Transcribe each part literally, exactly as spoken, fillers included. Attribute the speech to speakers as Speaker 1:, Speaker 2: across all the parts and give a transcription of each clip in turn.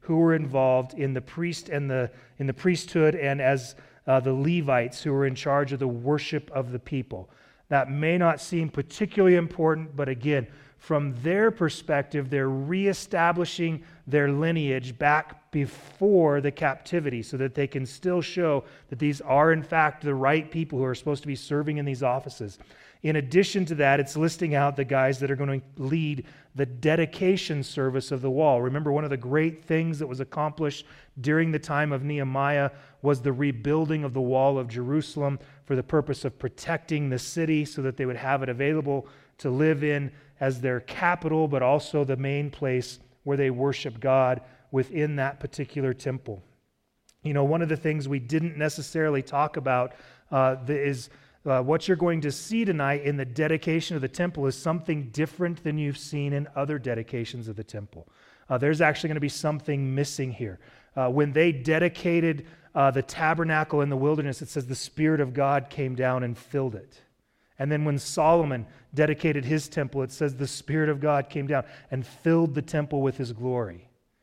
Speaker 1: who were involved in the priest and the in the priesthood and as uh, the Levites who were in charge of the worship of the people. That may not seem particularly important, but again, from their perspective, they're reestablishing their lineage back before the captivity so that they can still show that these are in fact the right people who are supposed to be serving in these offices. In addition to that, it's listing out the guys that are going to lead the dedication service of the wall. Remember, one of the great things that was accomplished during the time of Nehemiah was the rebuilding of the wall of Jerusalem for the purpose of protecting the city so that they would have it available to live in as their capital, but also the main place where they worship God within that particular temple. You know, one of the things we didn't necessarily talk about uh, is uh, what you're going to see tonight in the dedication of the temple is something different than you've seen in other dedications of the temple. Uh, there's actually going to be something missing here. Uh, when they dedicated uh, the tabernacle in the wilderness, it says the Spirit of God came down and filled it. And then when Solomon dedicated his temple, it says the Spirit of God came down and filled the temple with His glory.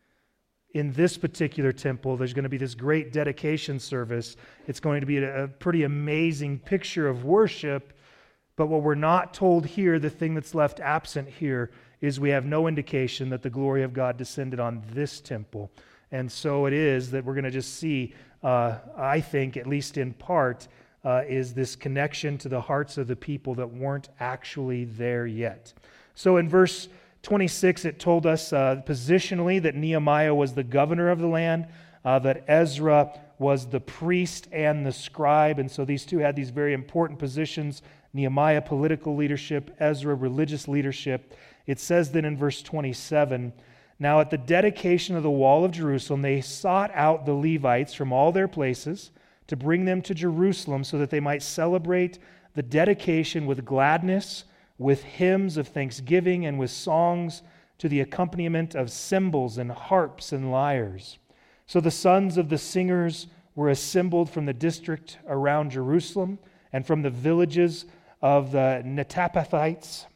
Speaker 1: In this particular temple, there's going to be this great dedication service. It's going to be a, a pretty amazing picture of worship. But what we're not told here, the thing that's left absent here, is we have no indication that the glory of God descended on this temple. And so it is that we're going to just see, uh, I think, at least in part, Uh, is this connection to the hearts of the people that weren't actually there yet. So in verse twenty-six, it told us uh, positionally that Nehemiah was the governor of the land, uh, that Ezra was the priest and the scribe, and so these two had these very important positions. Nehemiah, political leadership; Ezra, religious leadership. It says then in verse twenty-seven, "Now at the dedication of the wall of Jerusalem, they sought out the Levites from all their places, to bring them to Jerusalem so that they might celebrate the dedication with gladness, with hymns of thanksgiving, and with songs to the accompaniment of cymbals and harps and lyres. So the sons of the singers were assembled from the district around Jerusalem and from the villages of the Netaphathites,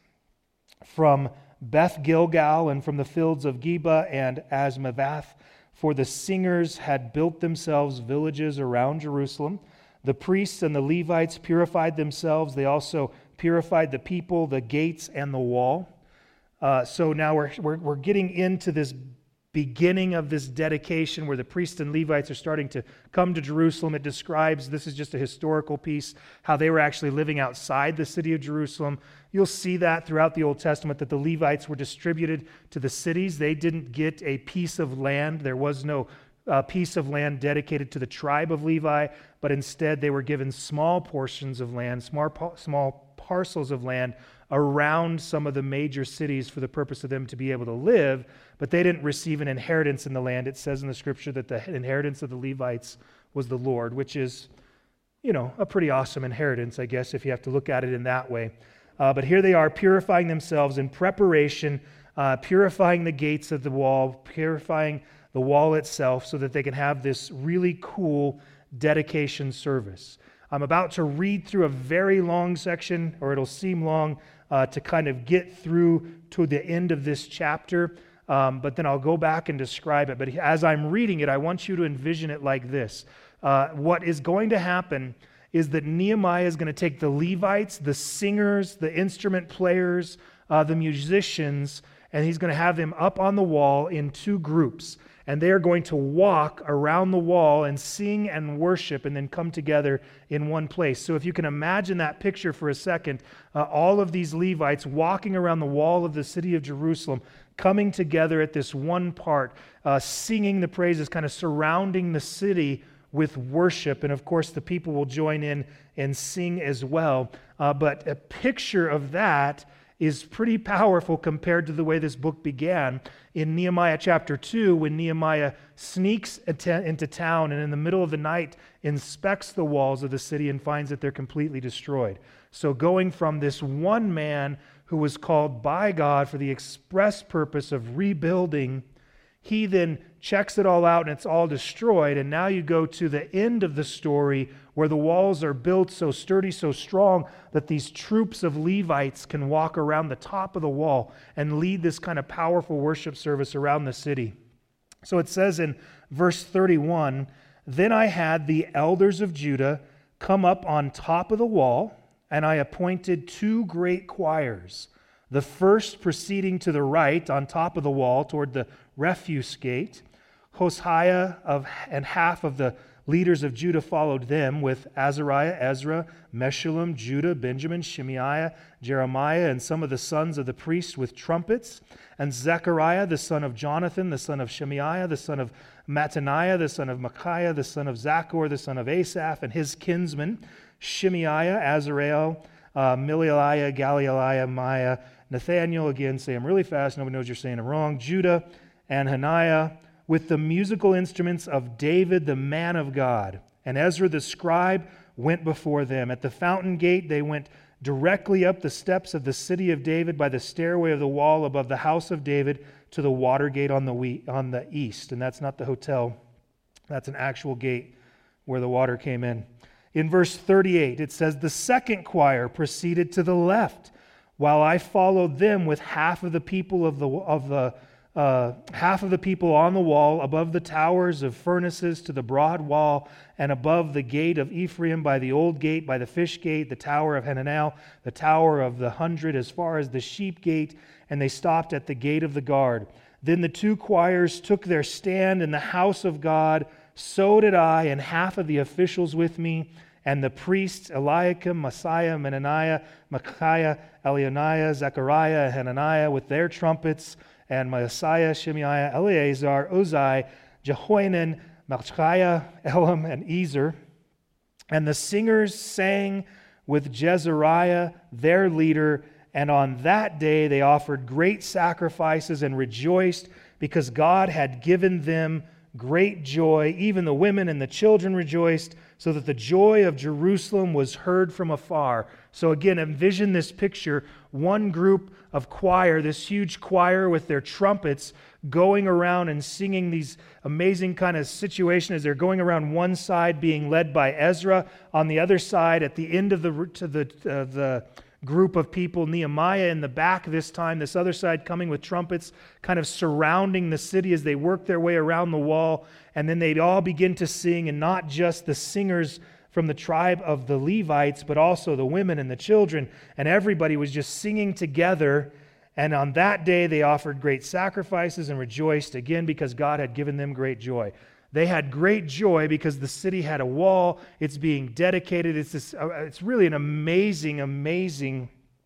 Speaker 1: from Beth Gilgal and from the fields of Geba and Asmavath. For the singers had built themselves villages around Jerusalem. The priests and the Levites purified themselves. They also purified the people, the gates, and the wall." Uh, so now we're, we're we're getting into this beginning of this dedication where the priests and Levites are starting to come to Jerusalem. It describes, this is just a historical piece, how they were actually living outside the city of Jerusalem. You'll see that throughout the Old Testament, that the Levites were distributed to the cities. They didn't get a piece of land. There was no uh, piece of land dedicated to the tribe of Levi, but instead they were given small portions of land, small, small parcels of land around some of the major cities for the purpose of them to be able to live, but they didn't receive an inheritance in the land. It says in the scripture that the inheritance of the Levites was the Lord, which is, you know, a pretty awesome inheritance, I guess, if you have to look at it in that way. Uh, but here they are purifying themselves in preparation, uh, purifying the gates of the wall, purifying the wall itself so that they can have this really cool dedication service. I'm about to read through a very long section, or it'll seem long, uh, to kind of get through to the end of this chapter, um, but then I'll go back and describe it. But as I'm reading it, I want you to envision it like this. Uh, what is going to happen is that Nehemiah is going to take the Levites, the singers, the instrument players, uh, the musicians, and he's going to have them up on the wall in two groups. And they are going to walk around the wall and sing and worship and then come together in one place. So if you can imagine that picture for a second, uh, all of these Levites walking around the wall of the city of Jerusalem, coming together at this one part, uh, singing the praises, kind of surrounding the city with worship. And of course, the people will join in and sing as well. Uh, but a picture of that is pretty powerful compared to the way this book began. In Nehemiah chapter two, when Nehemiah sneaks into town and in the middle of the night inspects the walls of the city and finds that they're completely destroyed. So going from this one man who was called by God for the express purpose of rebuilding, he then checks it all out and it's all destroyed. And now you go to the end of the story where the walls are built so sturdy, so strong that these troops of Levites can walk around the top of the wall and lead this kind of powerful worship service around the city. So it says in verse thirty-one, "Then I had the elders of Judah come up on top of the wall, and I appointed two great choirs, the first proceeding to the right on top of the wall toward the refuse gate. Hoshiah of, and half of the leaders of Judah followed them, with Azariah, Ezra, Meshullam, Judah, Benjamin, Shemaiah, Jeremiah, and some of the sons of the priests with trumpets, and Zechariah, the son of Jonathan, the son of Shemaiah, the son of Mattaniah, the son of Micaiah, the son of Zachor, the son of Asaph, and his kinsmen, Shemaiah, Azareel, uh, Milialiah, Galialiah, Maiah, Nathaniel, again, say them really fast, nobody knows you're saying them wrong, Judah, and Hananiah, with the musical instruments of David, the man of God. And Ezra the scribe went before them. At the fountain gate, they went directly up the steps of the city of David by the stairway of the wall above the house of David to the water gate on the, we- on the east. And that's not the hotel. That's an actual gate where the water came in. In verse thirty-eight, it says, "The second choir proceeded to the left, while I followed them with half of the people of the of the Uh, half of the people on the wall, above the towers of furnaces to the broad wall, and above the gate of Ephraim by the old gate, by the fish gate, the tower of Hananel, the tower of the hundred, as far as the sheep gate, and they stopped at the gate of the guard. Then the two choirs took their stand in the house of God, so did I, and half of the officials with me, and the priests Eliakim, Messiah, Menaniah, Micaiah, Elionaiah, Zechariah, and Hananiah with their trumpets, and Messiah, Shemaiah, Eleazar, Uzai, Jehoianan, Malchiah, Elam, and Ezer. And the singers sang with Jezariah, their leader, and on that day they offered great sacrifices and rejoiced because God had given them great joy. Even the women and the children rejoiced, so that the joy of Jerusalem was heard from afar." So again, envision this picture, one group of choir, this huge choir with their trumpets going around and singing these amazing kind of situation as they're going around one side being led by Ezra, on the other side at the end of the to the uh, the group of people, Nehemiah in the back this time, this other side coming with trumpets, kind of surrounding the city as they work their way around the wall. And then they'd all begin to sing, and not just the singers from the tribe of the Levites, but also the women and the children. And everybody was just singing together. And on that day, they offered great sacrifices and rejoiced, again, because God had given them great joy. They had great joy because the city had a wall. It's being dedicated. It's this, uh, it's really an amazing, amazing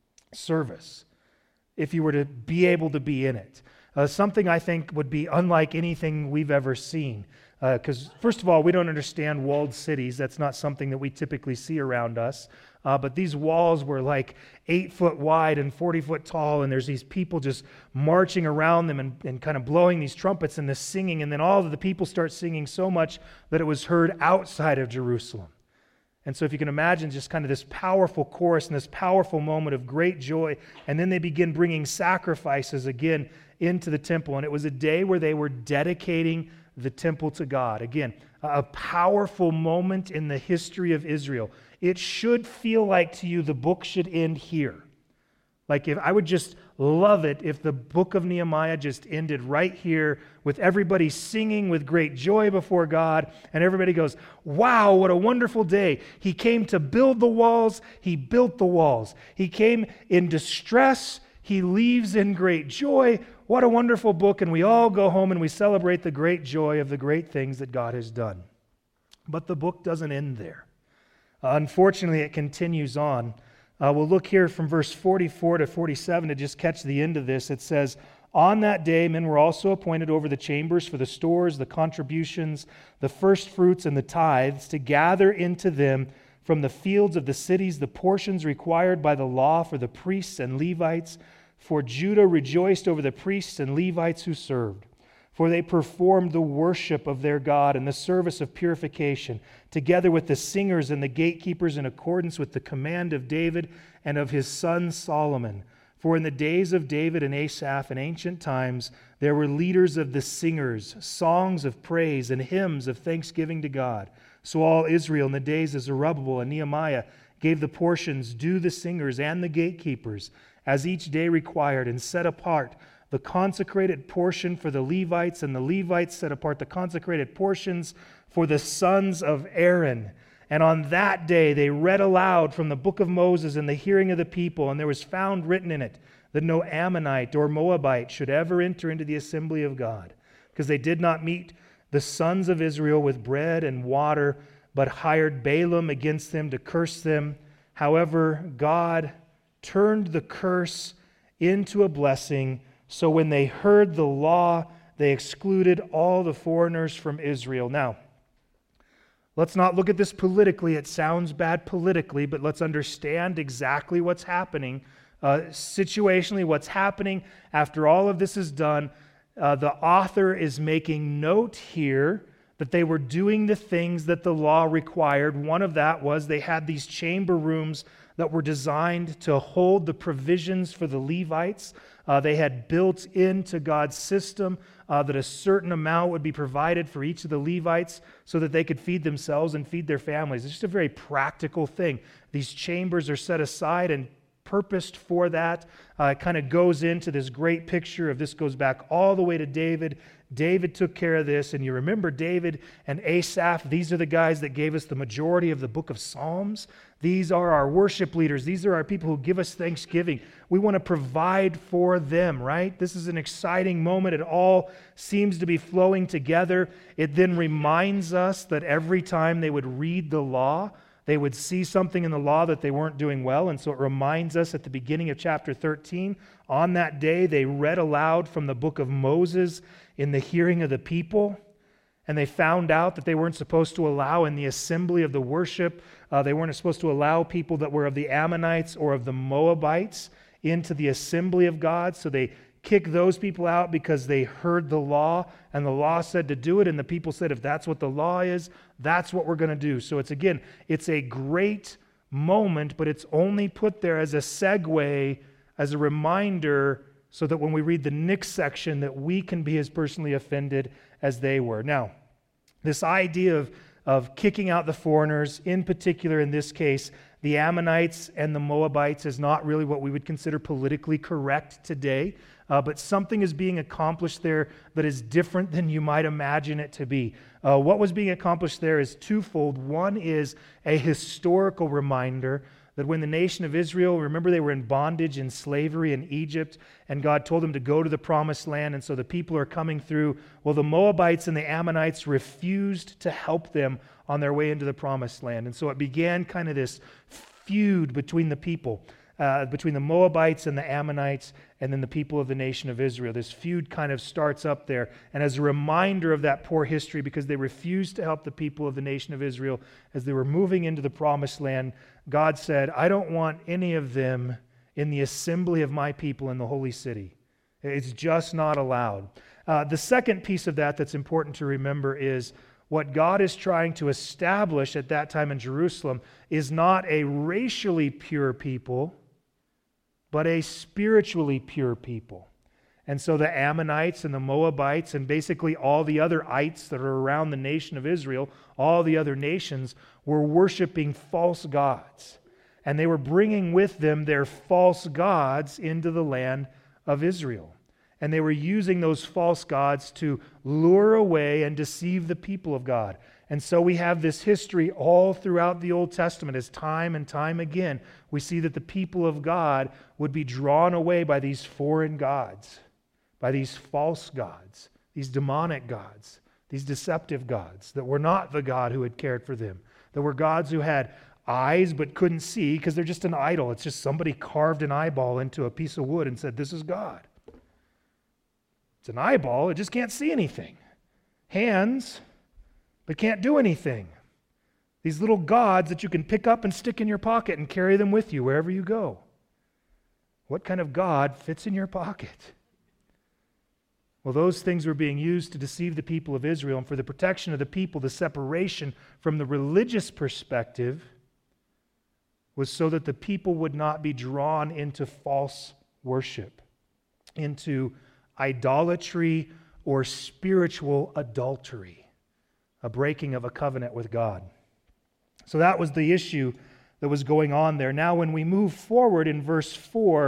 Speaker 1: service if you were to be able to be in it. Uh, something I think would be unlike anything we've ever seen. Because, uh, first of all, we don't understand walled cities. That's not something that we typically see around us. Uh, but these walls were like eight foot wide and forty foot tall, and there's these people just marching around them and, and kind of blowing these trumpets and this singing, and then all of the people start singing so much that it was heard outside of Jerusalem. And so if you can imagine just kind of this powerful chorus and this powerful moment of great joy, and then they begin bringing sacrifices again into the temple, and it was a day where they were dedicating the temple to God. Again, a powerful moment in the history of Israel. It should feel like to you the book should end here. Like if I would just love it if the book of Nehemiah just ended right here with everybody singing with great joy before God, and everybody goes, "Wow, what a wonderful day. He came to build the walls. He built the walls. He came in distress. He leaves in great joy. What a wonderful book." And we all go home and we celebrate the great joy of the great things that God has done. But the book doesn't end there. Uh, unfortunately, it continues on. Uh, we'll look here from verse forty-four to forty-seven to just catch the end of this. It says, "On that day, men were also appointed over the chambers for the stores, the contributions, the first fruits, and the tithes, to gather into them from the fields of the cities the portions required by the law for the priests and Levites. For Judah rejoiced over the priests and Levites who served. For they performed the worship of their God and the service of purification, together with the singers and the gatekeepers, in accordance with the command of David and of his son Solomon. For in the days of David and Asaph in ancient times, there were leaders of the singers, songs of praise and hymns of thanksgiving to God. So all Israel in the days of Zerubbabel and Nehemiah gave the portions due the singers and the gatekeepers, as each day required, and set apart the consecrated portion for the Levites, and the Levites set apart the consecrated portions for the sons of Aaron. And on that day they read aloud from the book of Moses in the hearing of the people, and there was found written in it that no Ammonite or Moabite should ever enter into the assembly of God, because they did not meet the sons of Israel with bread and water, but hired Balaam against them to curse them. However, God turned the curse into a blessing, so when they heard the law, they excluded all the foreigners from Israel. Now, let's not look at this politically. It sounds bad politically, but let's understand exactly what's happening. Uh, situationally, what's happening after all of this is done, uh, the author is making note here that they were doing the things that the law required. One of that was they had these chamber rooms that were designed to hold the provisions for the Levites. Uh, they had built into God's system uh, that a certain amount would be provided for each of the Levites so that they could feed themselves and feed their families. It's just a very practical thing. These chambers are set aside and purposed for that. Uh, it kind of goes into this great picture of this goes back all the way to David. David took care of this, and you remember David and Asaph. These are the guys that gave us the majority of the book of Psalms. These are our worship leaders. These are our people who give us thanksgiving. We want to provide for them, right? This is an exciting moment. It all seems to be flowing together. It then reminds us that every time they would read the law, they would see something in the law that they weren't doing well, and so it reminds us at the beginning of chapter thirteen, on that day they read aloud from the book of Moses in the hearing of the people, and they found out that they weren't supposed to allow in the assembly of the worship, uh, they weren't supposed to allow people that were of the Ammonites or of the Moabites into the assembly of God, so they kick those people out because they heard the law, and the law said to do it, and the people said, if that's what the law is, that's what we're going to do. So it's, again, it's a great moment, but it's only put there as a segue, as a reminder, so that when we read the next section, that we can be as personally offended as they were. Now, this idea of, of kicking out the foreigners, in particular in this case, the Ammonites and the Moabites, is not really what we would consider politically correct today. Uh, but something is being accomplished there that is different than you might imagine it to be. Uh, what was being accomplished there is twofold. One is a historical reminder that when the nation of Israel, remember they were in bondage and slavery in Egypt, and God told them to go to the promised land, and so the people are coming through. Well, the Moabites and the Ammonites refused to help them on their way into the promised land. And so it began kind of this feud between the people. Uh, between the Moabites and the Ammonites, and then the people of the nation of Israel. This feud kind of starts up there. And as a reminder of that poor history, because they refused to help the people of the nation of Israel as they were moving into the promised land, God said, I don't want any of them in the assembly of my people in the holy city. It's just not allowed. Uh, the second piece of that that's important to remember is what God is trying to establish at that time in Jerusalem is not a racially pure people, but a spiritually pure people. And so the Ammonites and the Moabites and basically all the other ites that are around the nation of Israel, all the other nations, were worshiping false gods. And they were bringing with them their false gods into the land of Israel. And they were using those false gods to lure away and deceive the people of God. And so we have this history all throughout the Old Testament, as time and time again, we see that the people of God would be drawn away by these foreign gods, by these false gods, these demonic gods, these deceptive gods that were not the God who had cared for them, that were gods who had eyes but couldn't see because they're just an idol. It's just somebody carved an eyeball into a piece of wood and said, this is God. It's an eyeball, it just can't see anything. Hands, but can't do anything. These little gods that you can pick up and stick in your pocket and carry them with you wherever you go. What kind of God fits in your pocket? Well, those things were being used to deceive the people of Israel, and for the protection of the people, the separation from the religious perspective was so that the people would not be drawn into false worship, into idolatry or spiritual adultery, a breaking of a covenant with God. So that was the issue that was going on there. Now, when we move forward in verse four,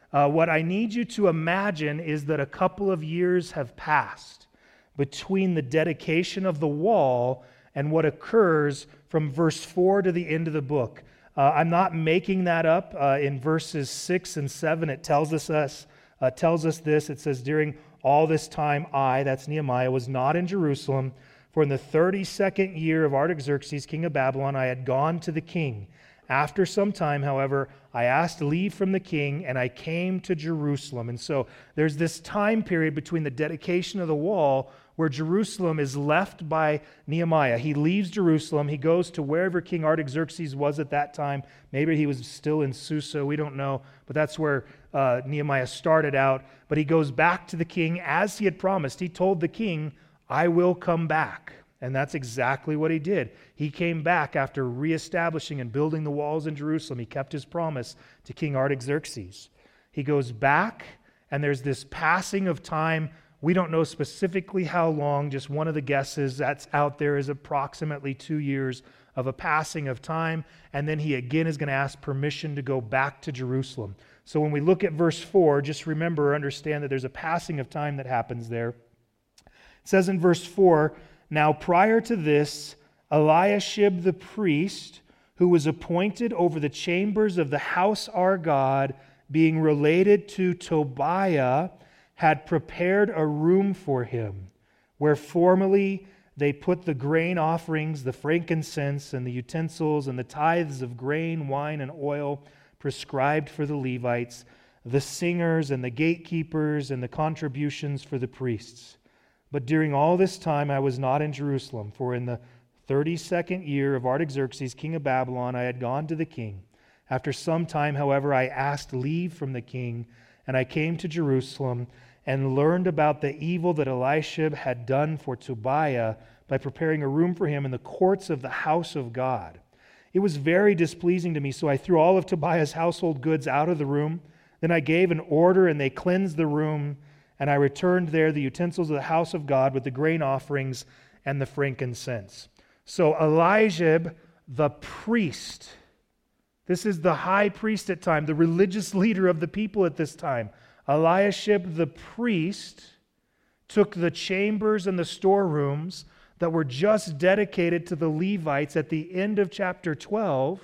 Speaker 1: Uh, what I need you to imagine is that a couple of years have passed between the dedication of the wall and what occurs from verse four to the end of the book. Uh, I'm not making that up. Uh, in verses six and seven, it tells us, us uh, tells us this. It says, during all this time, I, that's Nehemiah, was not in Jerusalem, for in the thirty-second year of Artaxerxes, king of Babylon, I had gone to the king. After some time, however, I asked leave from the king, and I came to Jerusalem. And so there's this time period between the dedication of the wall where Jerusalem is left by Nehemiah. He leaves Jerusalem. He goes to wherever King Artaxerxes was at that time. Maybe he was still in Susa. We don't know. But that's where uh, Nehemiah started out. But he goes back to the king as he had promised. He told the king, I will come back. And that's exactly what he did. He came back after reestablishing and building the walls in Jerusalem. He kept his promise to King Artaxerxes. He goes back, and there's this passing of time. We don't know specifically how long. Just one of the guesses that's out there is approximately two years of a passing of time. And then he again is going to ask permission to go back to Jerusalem. So when we look at verse four, just remember or understand that there's a passing of time that happens there. It says in verse four, now prior to this, Eliashib the priest, who was appointed over the chambers of the house our God, being related to Tobiah, had prepared a room for him, where formerly they put the grain offerings, the frankincense, and the utensils, and the tithes of grain, wine, and oil prescribed for the Levites, the singers, and the gatekeepers, and the contributions for the priests. But during all this time I was not in Jerusalem, for in the thirty-second year of Artaxerxes, king of Babylon, I had gone to the king. After some time, however, I asked leave from the king, and I came to Jerusalem and learned about the evil that Eliashib had done for Tobiah by preparing a room for him in the courts of the house of God. It was very displeasing to me, so I threw all of Tobiah's household goods out of the room. Then I gave an order, and they cleansed the room, and I returned there the utensils of the house of God with the grain offerings and the frankincense. So Eliashib, the priest, this is the high priest at time, the religious leader of the people at this time. Eliashib, the priest, took the chambers and the storerooms that were just dedicated to the Levites at the end of chapter twelve,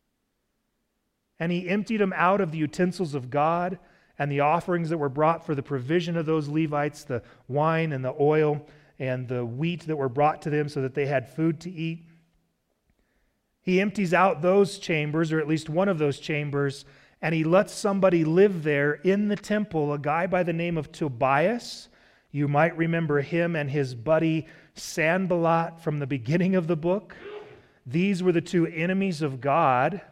Speaker 1: and he emptied them out of the utensils of God and the offerings that were brought for the provision of those Levites, the wine and the oil and the wheat that were brought to them so that they had food to eat. He empties out those chambers, or at least one of those chambers, and he lets somebody live there in the temple, a guy by the name of Tobias. You might remember him and his buddy Sanballat from the beginning of the book. These were the two enemies of God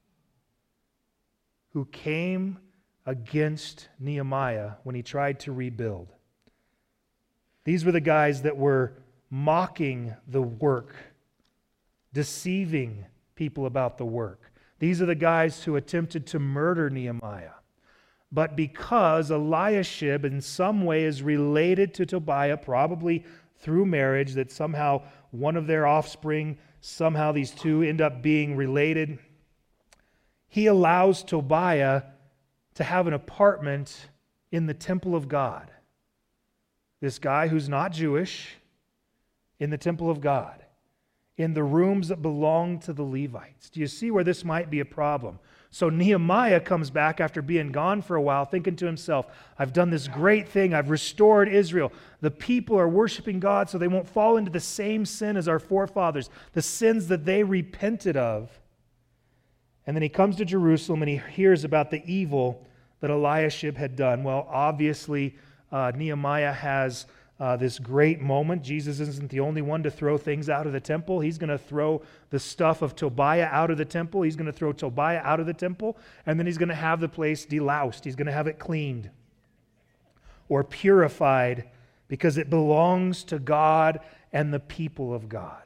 Speaker 1: who came against Nehemiah when he tried to rebuild. These were the guys that were mocking the work, deceiving people about the work. These are the guys who attempted to murder Nehemiah. But because Eliashib in some way is related to Tobiah, probably through marriage, that somehow one of their offspring, somehow these two end up being related, he allows Tobiah to have an apartment in the temple of God. This guy who's not Jewish in the temple of God, in the rooms that belong to the Levites. Do you see where this might be a problem? So Nehemiah comes back after being gone for a while, thinking to himself, I've done this great thing. I've restored Israel. The people are worshiping God so they won't fall into the same sin as our forefathers, the sins that they repented of. And then he comes to Jerusalem and he hears about the evil that Eliashib had done. Well, obviously, uh, Nehemiah has uh, this great moment. Jesus isn't the only one to throw things out of the temple. He's going to throw the stuff of Tobiah out of the temple. He's going to throw Tobiah out of the temple, and then he's going to have the place deloused. He's going to have it cleaned or purified because it belongs to God and the people of God.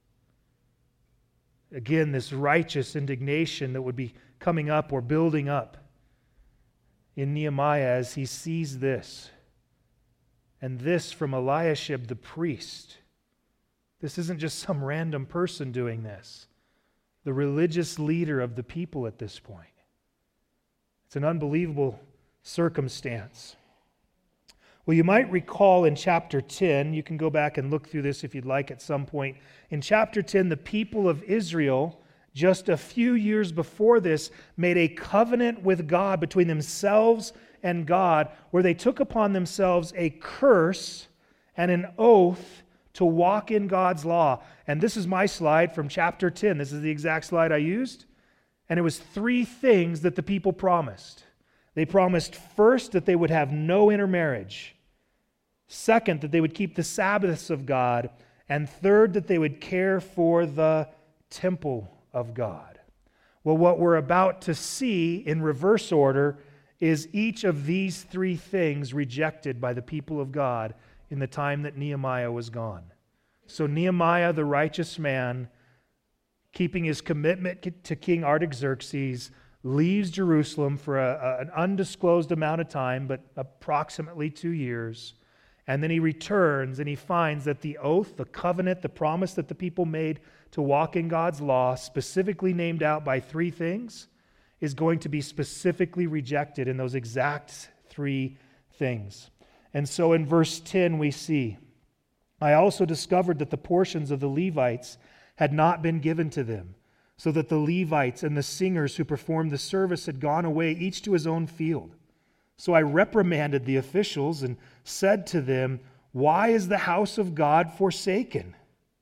Speaker 1: Again, this righteous indignation that would be coming up or building up in Nehemiah as he sees this. And this from Eliashib the priest. This isn't just some random person doing this. The religious leader of the people at this point. It's an unbelievable circumstance. Well, you might recall in chapter ten, you can go back and look through this if you'd like at some point. In chapter ten, the people of Israel, just a few years before this, made a covenant with God between themselves and God, where they took upon themselves a curse and an oath to walk in God's law. And this is my slide from chapter ten. This is the exact slide I used. And it was three things that the people promised. They promised first that they would have no intermarriage. Second, that they would keep the Sabbaths of God. And third, that they would care for the temple of God. Well, what we're about to see in reverse order is each of these three things rejected by the people of God in the time that Nehemiah was gone. So Nehemiah, the righteous man, keeping his commitment to King Artaxerxes, leaves Jerusalem for a, a, an undisclosed amount of time, but approximately two years. And then he returns and he finds that the oath, the covenant, the promise that the people made to walk in God's law, specifically named out by three things, is going to be specifically rejected in those exact three things. And so in verse ten we see, I also discovered that the portions of the Levites had not been given to them, so that the Levites and the singers who performed the service had gone away, each to his own field. So I reprimanded the officials and said to them, why is the house of God forsaken?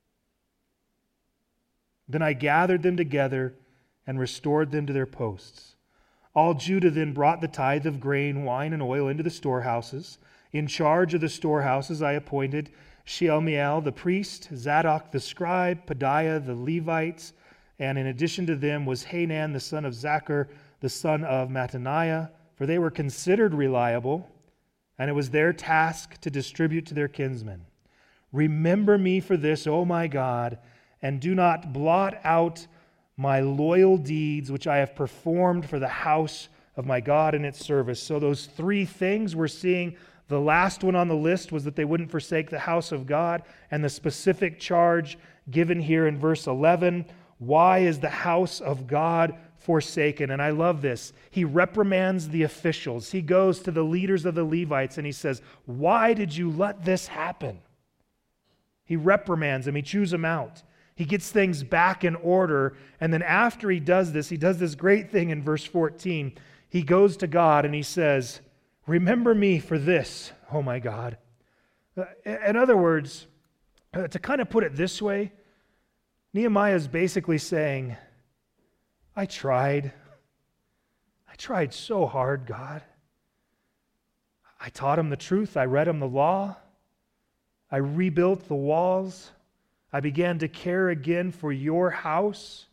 Speaker 1: Then I gathered them together and restored them to their posts. All Judah then brought the tithe of grain, wine, and oil into the storehouses. In charge of the storehouses I appointed Shealmiel the priest, Zadok the scribe, Pedaiah the Levites, and in addition to them was Hanan the son of Zachar, the son of Mattaniah, for they were considered reliable, and it was their task to distribute to their kinsmen. Remember me for this, O my God, and do not blot out my loyal deeds which I have performed for the house of my God in its service. So those three things we're seeing. The last one on the list was that they wouldn't forsake the house of God, and the specific charge given here in verse eleven, why is the house of God forsaken? And I love this. He reprimands the officials. He goes to the leaders of the Levites and he says, why did you let this happen? He reprimands them. He chews them out. He gets things back in order. And then after he does this, he does this great thing in verse fourteen. He goes to God and he says, remember me for this, oh my God. In other words, to kind of put it this way, Nehemiah is basically saying, I tried. I tried so hard, God. I taught him the truth. I read him the law. I rebuilt the walls. I began to care again for your house.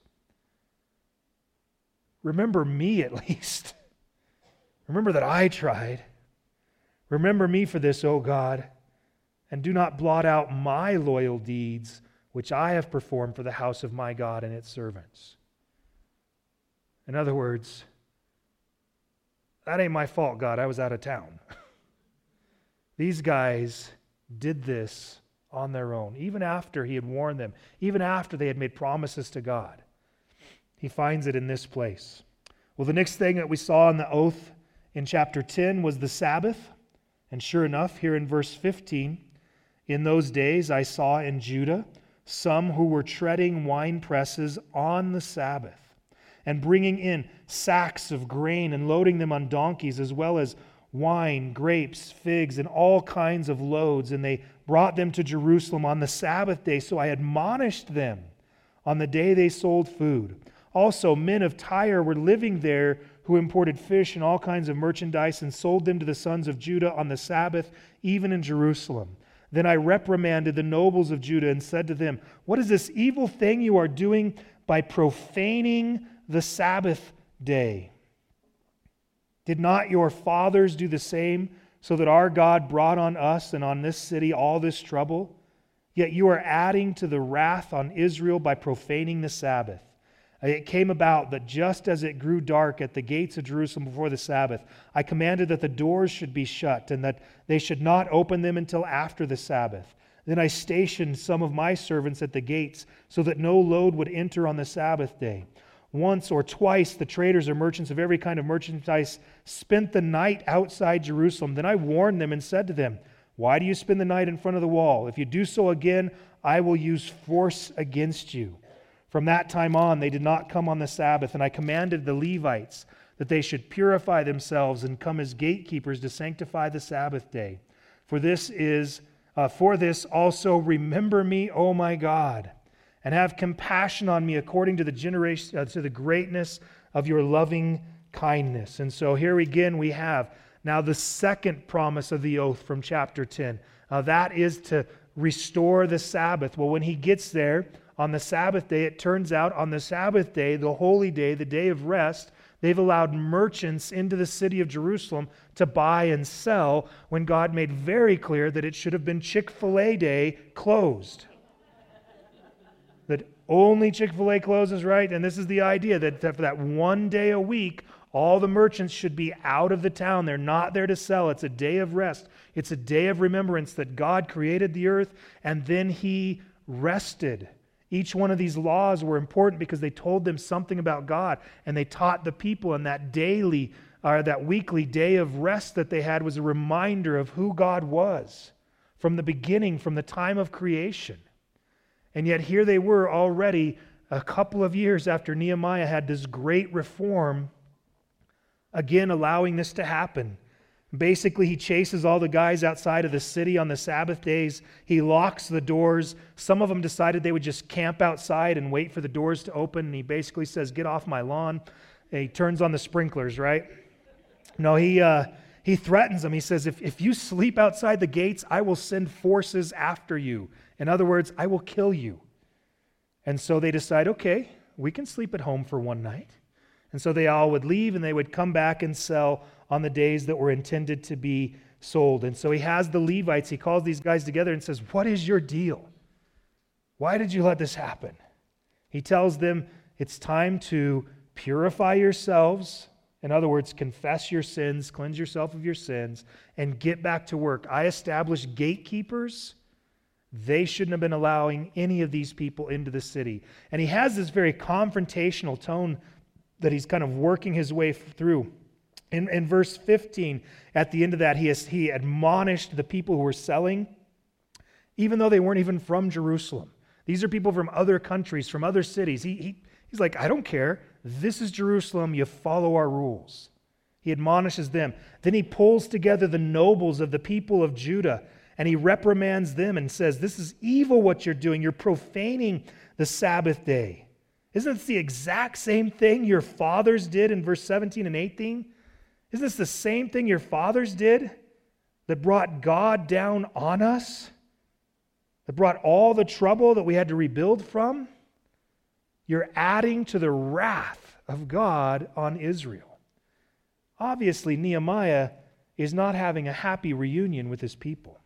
Speaker 1: Remember me at least. Remember that I tried. Remember me for this, O God, and do not blot out my loyal deeds, which I have performed for the house of my God and its servants. In other words, that ain't my fault, God. I was out of town. These guys did this on their own, even after he had warned them, even after they had made promises to God. He finds it in this place. Well, the next thing that we saw in the oath in chapter ten was the Sabbath. And sure enough, here in verse fifteen, in those days I saw in Judah some who were treading wine presses on the Sabbath and bringing in sacks of grain and loading them on donkeys, as well as wine, grapes, figs, and all kinds of loads. And they brought them to Jerusalem on the Sabbath day. So I admonished them on the day they sold food. Also, men of Tyre were living there who imported fish and all kinds of merchandise and sold them to the sons of Judah on the Sabbath, even in Jerusalem. Then I reprimanded the nobles of Judah and said to them, what is this evil thing you are doing by profaning the Sabbath day? Did not your fathers do the same, so that our God brought on us and on this city all this trouble? Yet you are adding to the wrath on Israel by profaning the Sabbath. It came about that just as it grew dark at the gates of Jerusalem before the Sabbath, I commanded that the doors should be shut and that they should not open them until after the Sabbath. Then I stationed some of my servants at the gates so that no load would enter on the Sabbath day. Once or twice the traders or merchants of every kind of merchandise spent the night outside Jerusalem. Then I warned them and said to them, why do you spend the night in front of the wall? If you do so again, I will use force against you. From that time on, they did not come on the Sabbath, and I commanded the Levites that they should purify themselves and come as gatekeepers to sanctify the Sabbath day. For this is, uh, for this also remember me, O my God, and have compassion on me according to the generation, uh, to the greatness of your loving kindness. And so here again we have now the second promise of the oath from chapter ten. Uh, that is to restore the Sabbath. Well, when he gets there on the Sabbath day, it turns out on the Sabbath day, the holy day, the day of rest, they've allowed merchants into the city of Jerusalem to buy and sell when God made very clear that it should have been Chick-fil-A day closed. That only Chick-fil-A closes, right? And this is the idea that for that one day a week, all the merchants should be out of the town. They're not there to sell. It's a day of rest. It's a day of remembrance that God created the earth and then he rested. Each one of these laws were important because they told them something about God, and they taught the people, and that daily or that weekly day of rest that they had was a reminder of who God was from the beginning, from the time of creation. And yet here they were already a couple of years after Nehemiah had this great reform, again allowing this to happen. Basically, he chases all the guys outside of the city on the Sabbath days. He locks the doors. Some of them decided they would just camp outside and wait for the doors to open. And he basically says, get off my lawn. And he turns on the sprinklers, right? No, he uh, he threatens them. He says, if, if you sleep outside the gates, I will send forces after you. In other words, I will kill you. And so they decide, okay, we can sleep at home for one night. And so they all would leave and they would come back and sell on the days that were intended to be sold. And so he has the Levites, he calls these guys together and says, what is your deal? Why did you let this happen? He tells them it's time to purify yourselves. In other words, confess your sins, cleanse yourself of your sins, and get back to work. I established gatekeepers. They shouldn't have been allowing any of these people into the city. And he has this very confrontational tone that he's kind of working his way through. In, in verse fifteen, at the end of that, he, has, he admonished the people who were selling, even though they weren't even from Jerusalem. These are people from other countries, from other cities. He, he, he's like, I don't care. This is Jerusalem. You follow our rules. He admonishes them. Then he pulls together the nobles of the people of Judah, and he reprimands them and says, this is evil what you're doing. You're profaning the Sabbath day. Isn't this the exact same thing your fathers did in verse seventeen and eighteen? Isn't this the same thing your fathers did that brought God down on us? That brought all the trouble that we had to rebuild from? You're adding to the wrath of God on Israel. Obviously, Nehemiah is not having a happy reunion with his people.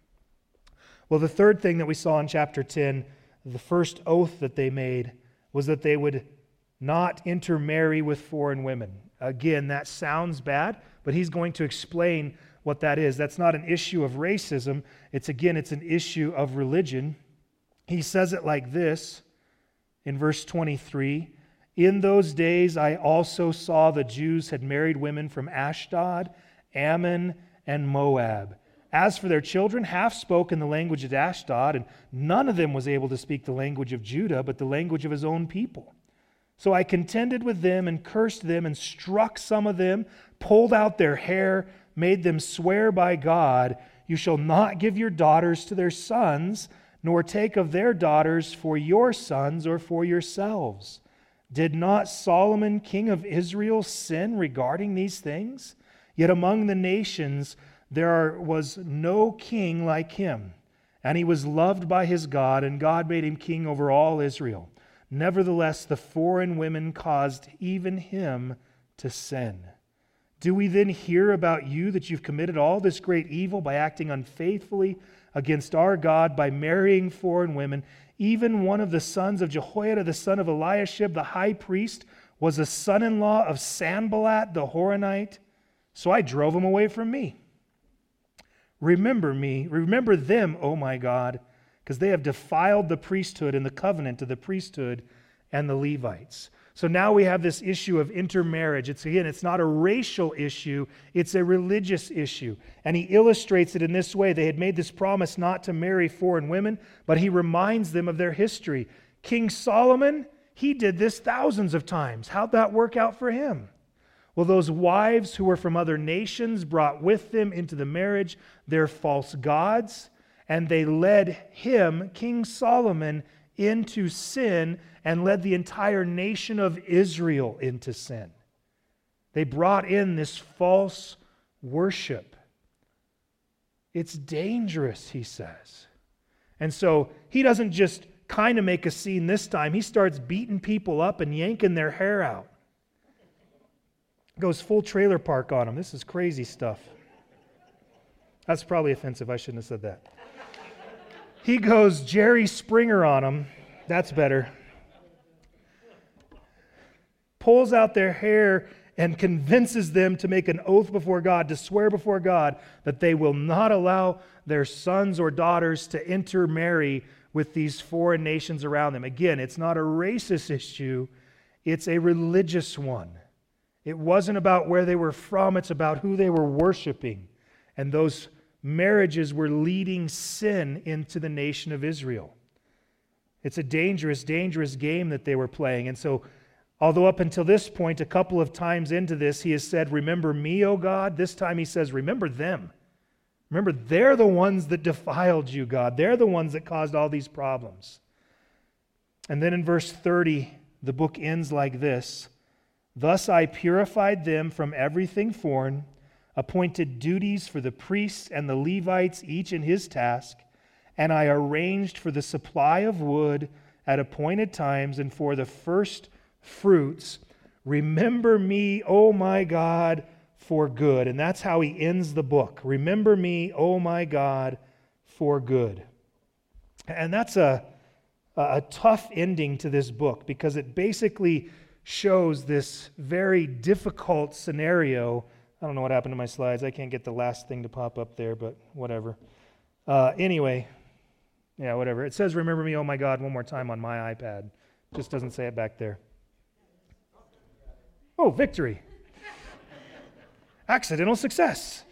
Speaker 1: Well, the third thing that we saw in chapter ten, the first oath that they made, was that they would not intermarry with foreign women. Again, that sounds bad, but he's going to explain what that is. That's not an issue of racism. It's, again, it's an issue of religion. He says it like this in verse twenty-three. In those days I also saw the Jews had married women from Ashdod, Ammon, and Moab. As for their children, half spoke in the language of Ashdod, and none of them was able to speak the language of Judah, but the language of his own people. So I contended with them and cursed them and struck some of them, pulled out their hair, made them swear by God, you shall not give your daughters to their sons, nor take of their daughters for your sons or for yourselves. Did not Solomon, king of Israel, sin regarding these things? Yet among the nations there was no king like him, and he was loved by his God, and God made him king over all Israel. Nevertheless, the foreign women caused even him to sin. Do we then hear about you that you've committed all this great evil by acting unfaithfully against our God, by marrying foreign women? Even one of the sons of Jehoiada, the son of Eliashib, the high priest, was a son-in-law of Sanballat the Horonite. So I drove him away from me. Remember me, remember them, O my God, because they have defiled the priesthood and the covenant of the priesthood and the Levites. So now we have this issue of intermarriage. It's again, it's not a racial issue, it's a religious issue. And he illustrates it in this way. They had made this promise not to marry foreign women, but he reminds them of their history. King Solomon, he did this thousands of times. How'd that work out for him? Well, those wives who were from other nations brought with them into the marriage their false gods, and they led him, King Solomon, into sin and led the entire nation of Israel into sin. They brought in this false worship. It's dangerous, he says. And so he doesn't just kind of make a scene this time. He starts beating people up and yanking their hair out. Goes full trailer park on them. This is crazy stuff. That's probably offensive. I shouldn't have said that. He goes Jerry Springer on them. That's better. Pulls out their hair and convinces them to make an oath before God, to swear before God that they will not allow their sons or daughters to intermarry with these foreign nations around them. Again, it's not a racist issue, it's a religious one. It wasn't about where they were from, it's about who they were worshiping. And those marriages were leading sin into the nation of Israel. It's a dangerous, dangerous game that they were playing. And so, although up until this point, a couple of times into this, he has said, "Remember me, O God." This time he says, "Remember them." Remember, they're the ones that defiled you, God. They're the ones that caused all these problems. And then in verse thirty, the book ends like this: "Thus I purified them from everything foreign, appointed duties for the priests and the Levites, each in his task, and I arranged for the supply of wood at appointed times and for the first fruits. Remember me, O my God, for good." And that's how he ends the book. Remember me, O my God, for good. And that's a, a tough ending to this book because it basically shows this very difficult scenario. I don't know what happened to my slides. I can't get the last thing to pop up there, but whatever. Uh, anyway, yeah, whatever. It says, "Remember me, oh my God," one more time on my iPad. Just doesn't say it back there. Oh, victory. Accidental success.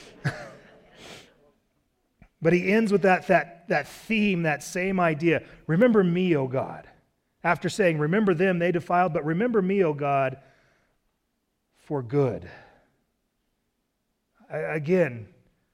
Speaker 1: But he ends with that, that, that theme, that same idea. Remember me, O God. After saying, remember them, they defiled, but remember me, O God, for good. Again,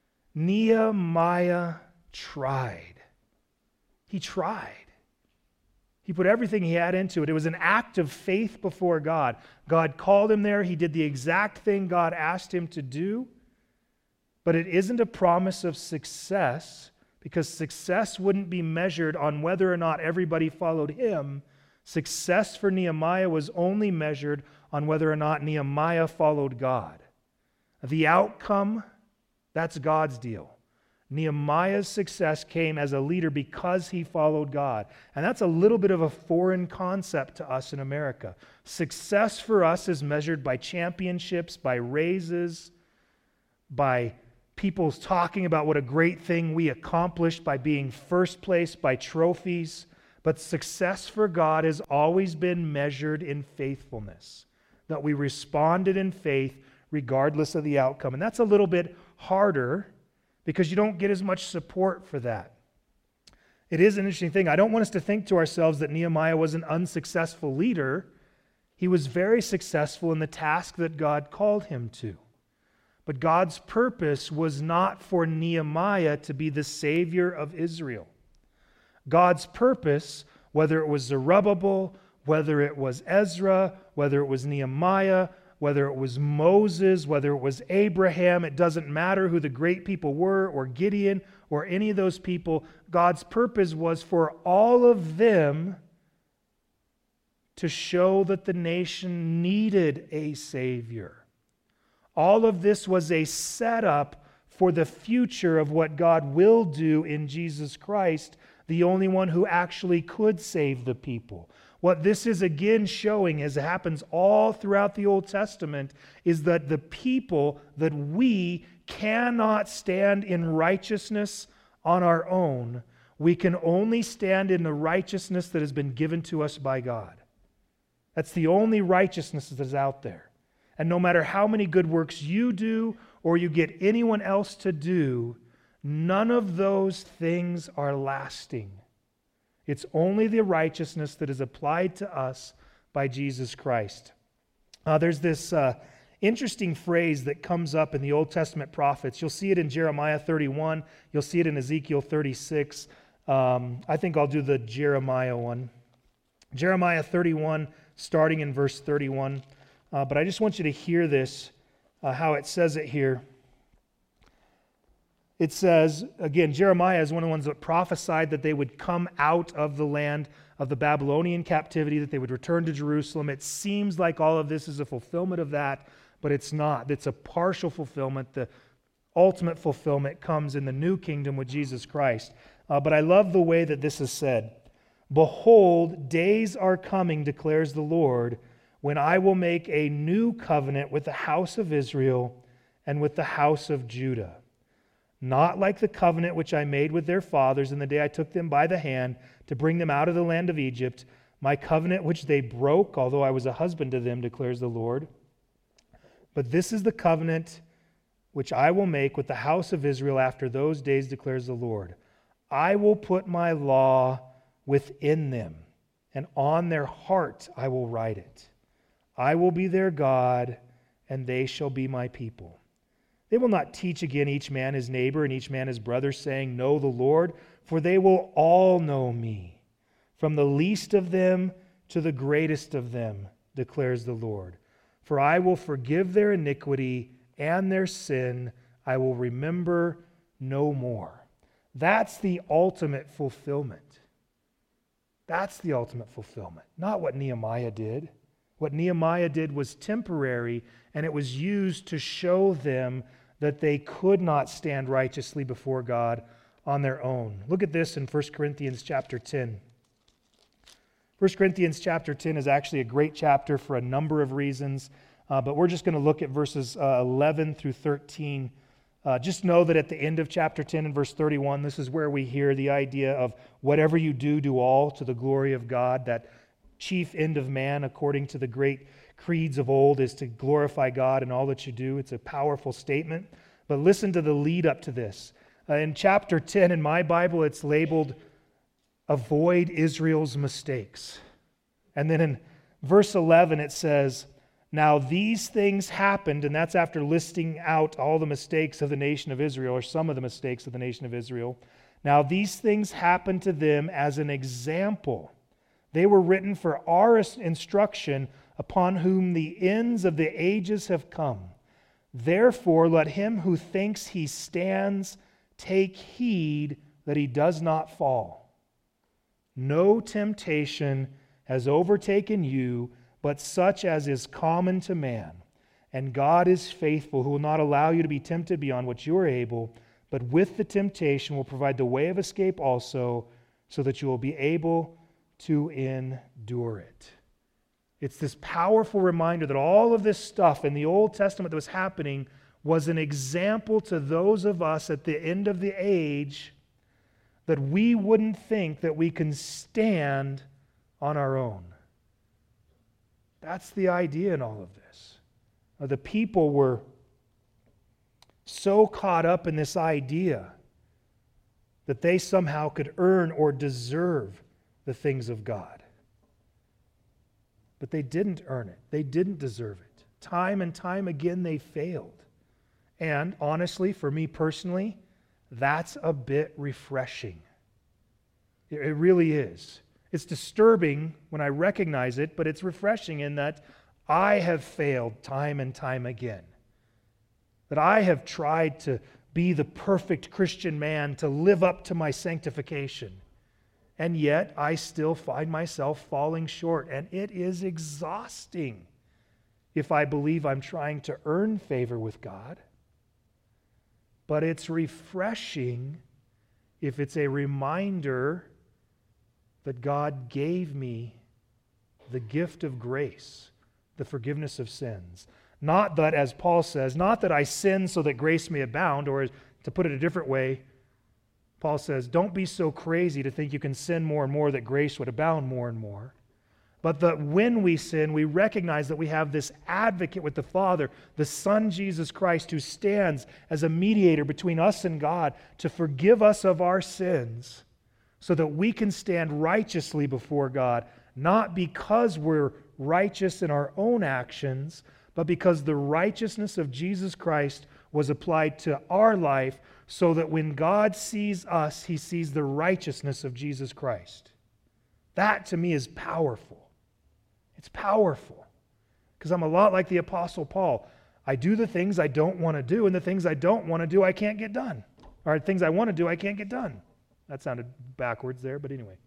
Speaker 1: Nehemiah tried. He tried. He put everything he had into it. It was an act of faith before God. God called him there. He did the exact thing God asked him to do. But it isn't a promise of success, because success wouldn't be measured on whether or not everybody followed him. Success for Nehemiah was only measured on whether or not Nehemiah followed God. The outcome, that's God's deal. Nehemiah's success came as a leader because he followed God. And that's a little bit of a foreign concept to us in America. Success for us is measured by championships, by raises, by people talking about what a great thing we accomplished by being first place, by trophies. But success for God has always been measured in faithfulness, that we responded in faith regardless of the outcome. And that's a little bit harder because you don't get as much support for that. It is an interesting thing. I don't want us to think to ourselves that Nehemiah was an unsuccessful leader. He was very successful in the task that God called him to. But God's purpose was not for Nehemiah to be the savior of Israel. God's purpose, whether it was Zerubbabel, whether it was Ezra, whether it was Nehemiah, whether it was Moses, whether it was Abraham, it doesn't matter who the great people were, or Gideon, or any of those people. God's purpose was for all of them to show that the nation needed a Savior. All of this was a setup for the future of what God will do in Jesus Christ, the only one who actually could save the people. What this is again showing, as it happens all throughout the Old Testament, is that the people, that we cannot stand in righteousness on our own. We can only stand in the righteousness that has been given to us by God. That's the only righteousness that is out there. And no matter how many good works you do or you get anyone else to do, none of those things are lasting. It's only the righteousness that is applied to us by Jesus Christ. Uh, there's this uh, interesting phrase that comes up in the Old Testament prophets. You'll see it in Jeremiah thirty-one. You'll see it in Ezekiel thirty-six. Um, I think I'll do the Jeremiah one. Jeremiah thirty-one, starting in verse thirty-one. Uh, but I just want you to hear this, uh, how it says it here. It says, again, Jeremiah is one of the ones that prophesied that they would come out of the land of the Babylonian captivity, that they would return to Jerusalem. It seems like all of this is a fulfillment of that, but it's not. It's a partial fulfillment. The ultimate fulfillment comes in the new kingdom with Jesus Christ. Uh, but I love the way that this is said. Behold, days are coming, declares the Lord, when I will make a new covenant with the house of Israel and with the house of Judah. Not like the covenant which I made with their fathers in the day I took them by the hand to bring them out of the land of Egypt, my covenant which they broke, although I was a husband to them, declares the Lord. But this is the covenant which I will make with the house of Israel after those days, declares the Lord. I will put my law within them, and on their heart I will write it. I will be their God, and they shall be my people. They will not teach again each man his neighbor and each man his brother, saying, Know the Lord, for they will all know me, from the least of them to the greatest of them, declares the Lord. For I will forgive their iniquity and their sin I will remember no more. That's the ultimate fulfillment. That's the ultimate fulfillment, not what Nehemiah did. What Nehemiah did was temporary, and it was used to show them that they could not stand righteously before God on their own. Look at this in First Corinthians chapter ten. First Corinthians chapter ten is actually a great chapter for a number of reasons, uh, but we're just going to look at verses uh, eleven through thirteen. Uh, just know that at the end of chapter ten and verse thirty-one, this is where we hear the idea of whatever you do, do all to the glory of God. That chief end of man, according to the great creeds of old, is to glorify God in all that you do. It's a powerful statement. But listen to the lead up to this. Uh, in chapter ten in my Bible, it's labeled, Avoid Israel's mistakes. And then in verse eleven, it says, Now these things happened, and that's after listing out all the mistakes of the nation of Israel, or some of the mistakes of the nation of Israel. Now these things happened to them as an example. They were written for our instruction, upon whom the ends of the ages have come. Therefore, let him who thinks he stands take heed that he does not fall. No temptation has overtaken you, but such as is common to man. And God is faithful, who will not allow you to be tempted beyond what you are able, but with the temptation will provide the way of escape also, so that you will be able to endure it. It's this powerful reminder that all of this stuff in the Old Testament that was happening was an example to those of us at the end of the age, that we wouldn't think that we can stand on our own. That's the idea in all of this. The people were so caught up in this idea that they somehow could earn or deserve the things of God. But they didn't earn it. They didn't deserve it. Time and time again, they failed. And honestly, for me personally, that's a bit refreshing. It really is. It's disturbing when I recognize it, but it's refreshing in that I have failed time and time again. That I have tried to be the perfect Christian man, to live up to my sanctification. And yet, I still find myself falling short, and it is exhausting if I believe I'm trying to earn favor with God. But it's refreshing if it's a reminder that God gave me the gift of grace, the forgiveness of sins. Not that, as Paul says, not that I sin so that grace may abound, or to put it a different way, Paul says, don't be so crazy to think you can sin more and more that grace would abound more and more. but that when we sin, we recognize that we have this advocate with the Father, the Son Jesus Christ, who stands as a mediator between us and God to forgive us of our sins so that we can stand righteously before God, not because we're righteous in our own actions, but because the righteousness of Jesus Christ was applied to our life so that when God sees us, he sees the righteousness of Jesus Christ. That to me is powerful. It's powerful because I'm a lot like the Apostle Paul. I do the things I don't want to do, and the things I don't want to do, I can't get done. Or the things I want to do, I can't get done. That sounded backwards there, but anyway.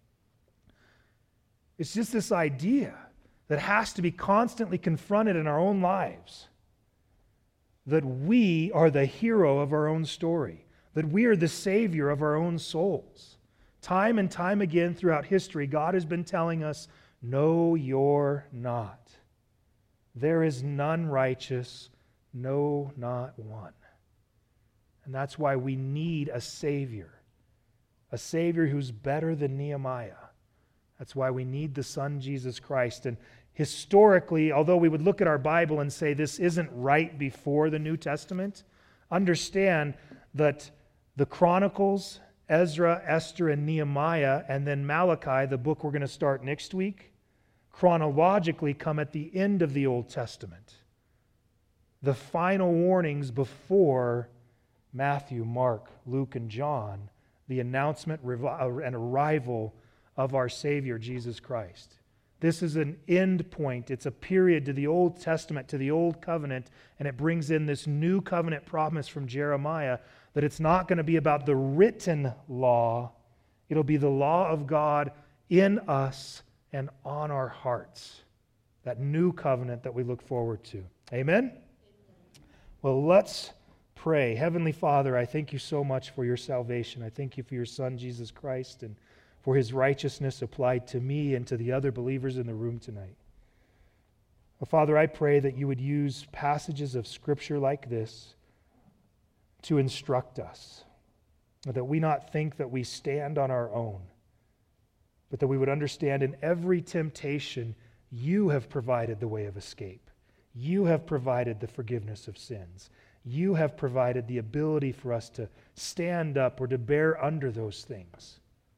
Speaker 1: It's just this idea that has to be constantly confronted in our own lives, that we are the hero of our own story, that we are the savior of our own souls. Time and time again throughout history, God has been telling us, no, you're not. There is none righteous, no, not one. And that's why we need a Savior, a Savior who's better than Nehemiah. That's why we need the Son, Jesus Christ. And historically, although we would look at our Bible and say this isn't right before the New Testament, understand that the Chronicles, Ezra, Esther, and Nehemiah, and then Malachi, the book we're going to start next week, chronologically come at the end of the Old Testament. The final warnings before Matthew, Mark, Luke, and John, the announcement and arrival of our Savior, Jesus Christ. This is an end point. It's a period to the Old Testament, to the Old Covenant, and it brings in this new covenant promise from Jeremiah that it's not going to be about the written law. It'll be the law of God in us and on our hearts. That new covenant that we look forward to. Amen? Well, let's pray. Heavenly Father, I thank you so much for your salvation. I thank you for your Son, Jesus Christ, and for his righteousness applied to me and to the other believers in the room tonight. Well, Father, I pray that you would use passages of Scripture like this to instruct us, that we not think that we stand on our own, but that we would understand in every temptation, you have provided the way of escape. You have provided the forgiveness of sins. You have provided the ability for us to stand up or to bear under those things.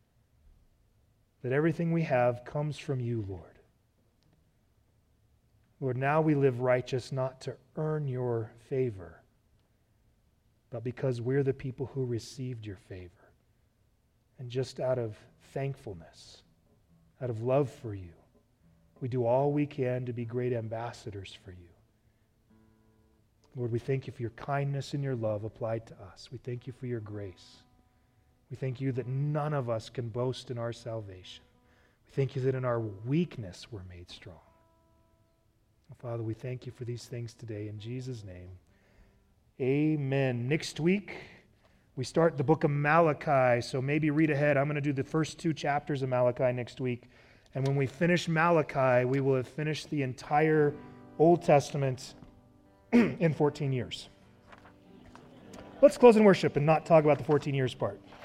Speaker 1: That everything we have comes from you, Lord. Lord, now we live righteous not to earn your favor, but because we're the people who received your favor. And just out of thankfulness, out of love for you, we do all we can to be great ambassadors for you. Lord, we thank you for your kindness and your love applied to us. We thank you for your grace. We thank you that none of us can boast in our salvation. We thank you that in our weakness we're made strong. Father, we thank you for these things today in Jesus' name. Amen. Next week, we start the book of Malachi, so maybe read ahead. I'm going to do the first two chapters of Malachi next week. And when we finish Malachi, we will have finished the entire Old Testament in fourteen years. Let's close in worship and not talk about the fourteen years part.